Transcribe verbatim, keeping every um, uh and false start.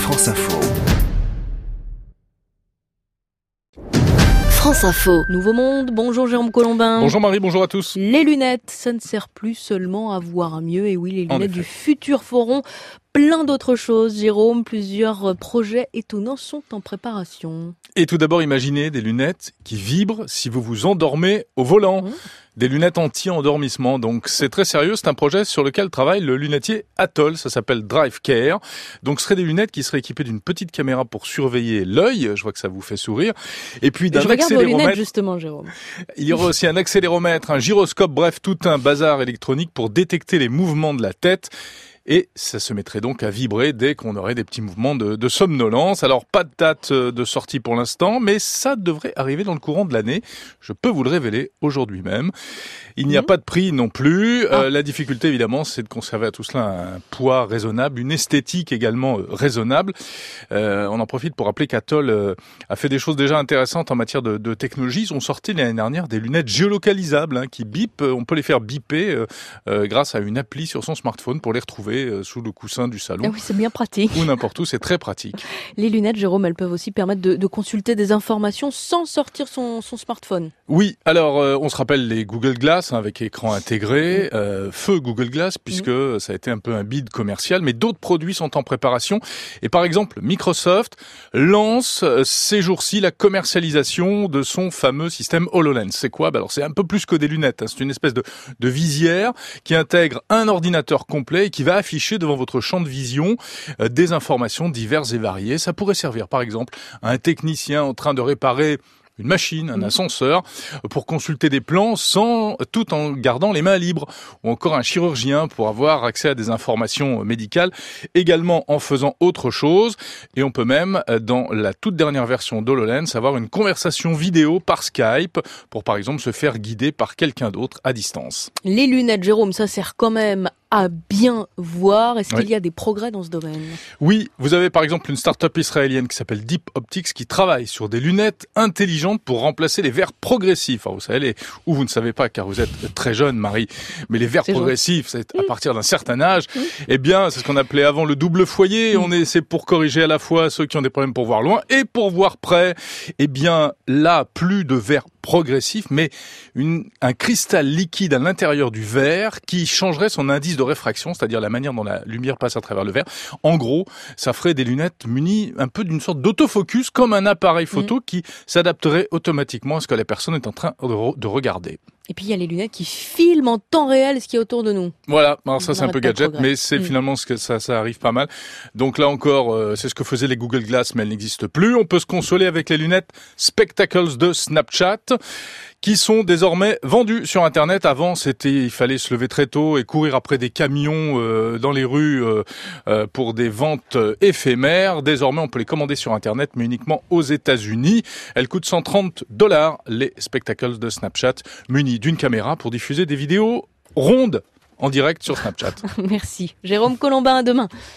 France Info. France Info. Nouveau Monde, bonjour Jérôme Colombin. Bonjour Marie, bonjour à tous. Les lunettes, ça ne sert plus seulement à voir mieux. Et oui, les En lunettes effet. du futur feront plein d'autres choses. Jérôme, plusieurs projets étonnants sont en préparation. Et tout d'abord, imaginez des lunettes qui vibrent si vous vous endormez au volant. Mmh. Des lunettes anti-endormissement. Donc c'est très sérieux, c'est un projet sur lequel travaille le lunetier Atoll, ça s'appelle Drive Care. Donc ce seraient des lunettes qui seraient équipées d'une petite caméra pour surveiller l'œil, je vois que ça vous fait sourire. Et puis d'un Je regarde vos lunettes accéléromètre. justement, Jérôme. Il y aura aussi un accéléromètre, un gyroscope, bref, tout un bazar électronique pour détecter les mouvements de la tête. Et ça se mettrait donc à vibrer dès qu'on aurait des petits mouvements de, de somnolence. Alors, pas de date de sortie pour l'instant, mais ça devrait arriver dans le courant de l'année. Je peux vous le révéler aujourd'hui même. Il n'y a Mmh. pas de prix non plus. Ah. Euh, la difficulté, évidemment, c'est de conserver à tout cela un poids raisonnable, une esthétique également euh, raisonnable. Euh, on en profite pour rappeler qu'Atoll euh, a fait des choses déjà intéressantes en matière de, de technologie. Ils ont sorti l'année dernière des lunettes géolocalisables hein, qui bipent. On peut les faire biper euh, euh, grâce à une appli sur son smartphone pour les retrouver euh, sous le coussin du salon. Ah oui, c'est bien pratique. Ou n'importe où, c'est très pratique. Les lunettes, Jérôme, elles peuvent aussi permettre de, de consulter des informations sans sortir son, son smartphone. Oui, alors euh, on se rappelle les Google Glass hein, avec écran intégré, euh, feu Google Glass puisque ça a été un peu un bid commercial, mais d'autres produits sont en préparation. Et par exemple, Microsoft lance euh, ces jours-ci la commercialisation de son fameux système HoloLens. C'est quoi ? Ben alors c'est un peu plus que des lunettes, hein. C'est une espèce de, de visière qui intègre un ordinateur complet et qui va afficher devant votre champ de vision euh, des informations diverses et variées. Ça pourrait servir par exemple à un technicien en train de réparer une machine, un ascenseur, pour consulter des plans sans, tout en gardant les mains libres. Ou encore un chirurgien pour avoir accès à des informations médicales, également en faisant autre chose. Et on peut même, dans la toute dernière version d'HoloLens, avoir une conversation vidéo par Skype pour, par exemple, se faire guider par quelqu'un d'autre à distance. Les lunettes, Jérôme, ça sert quand même à bien voir. Est-ce Oui. qu'il y a des progrès dans ce domaine ? Oui, vous avez par exemple une start-up israélienne qui s'appelle Deep Optics qui travaille sur des lunettes intelligentes pour remplacer les verres progressifs. Alors vous savez, les, ou vous ne savez pas car vous êtes très jeune, Marie, mais les verres C'est progressifs, c'est à partir d'un certain âge. Eh bien, c'est ce qu'on appelait avant le double foyer. On est, c'est pour corriger à la fois ceux qui ont des problèmes pour voir loin et pour voir près. Eh bien, là, plus de verres progressif, mais une, un cristal liquide à l'intérieur du verre qui changerait son indice de réfraction, c'est-à-dire la manière dont la lumière passe à travers le verre. En gros, ça ferait des lunettes munies un peu d'une sorte d'autofocus, comme un appareil photo mmh. qui s'adapterait automatiquement à ce que la personne est en train de, re- de regarder. Et puis il y a les lunettes qui filment en temps réel ce qui est autour de nous. Voilà, alors ça c'est un peu gadget, mais c'est mmh. finalement ce que ça, ça arrive pas mal. Donc là encore, euh, c'est ce que faisaient les Google Glass, mais elles n'existent plus. On peut se consoler avec les lunettes Spectacles de Snapchat, qui sont désormais vendues sur Internet. Avant, c'était, il fallait se lever très tôt et courir après des camions euh, dans les rues euh, euh, pour des ventes éphémères. Désormais, on peut les commander sur Internet, mais uniquement aux États-Unis. Elles coûtent cent trente dollars, les Spectacles de Snapchat, munis d'une caméra pour diffuser des vidéos rondes en direct sur Snapchat. Merci. Jérôme Colombin, à demain.